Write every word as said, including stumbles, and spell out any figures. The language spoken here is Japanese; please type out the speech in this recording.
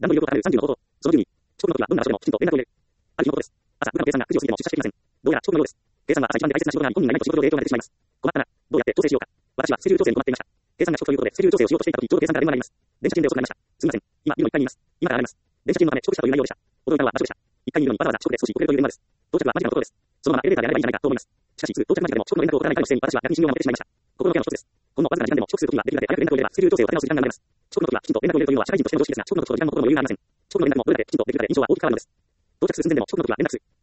段取りよくわかるさんじゅうの方法。そのじゅうに、遅刻の時はどんな場所でもきちんと連絡を入れる。ある日のことです。朝、部下の計算がくじを過ぎても出社してきません。どうやら遅刻のようです。計算は朝一番で大切な仕事があり、本人がいないと仕事上で影響が出てしまいます。困ったな。どうやって調整しようか。私はスケジュール調整に困っていました。計算が遅刻ということで、スケジュール調整をしようとしていた時、ちょうど計算から電話があります。電車賃で遅くなりました。すみません。今、ビルのいっかいにいます。今から上がります。電車賃のため遅刻したという内容でした。驚いたのは場所でした。いっかいにいるのにわざわざ遅刻で少し遅れるという電話です。到着は間近なところです。そのままエレベーターでやればいいんじゃないかと思います。しかし、すぐ到着間近でも遅刻の連絡を取らない彼の姿勢に私は逆に信用が持ててしまいました。心のケアの一つです。ほんのわずかな時間でも遅刻するときはできるだけ早く連絡を入れれば、スケジュール調整を立て直す時間が生まれます。遅刻の時はきちんと連絡を入れるというのは社会人としての常識ですが、遅刻の時と時間の心の余裕がありません。遅刻の連絡もどれだけきちんとできるかで印象は大きく変わるのです。到着する寸前でも遅刻の時は連絡する。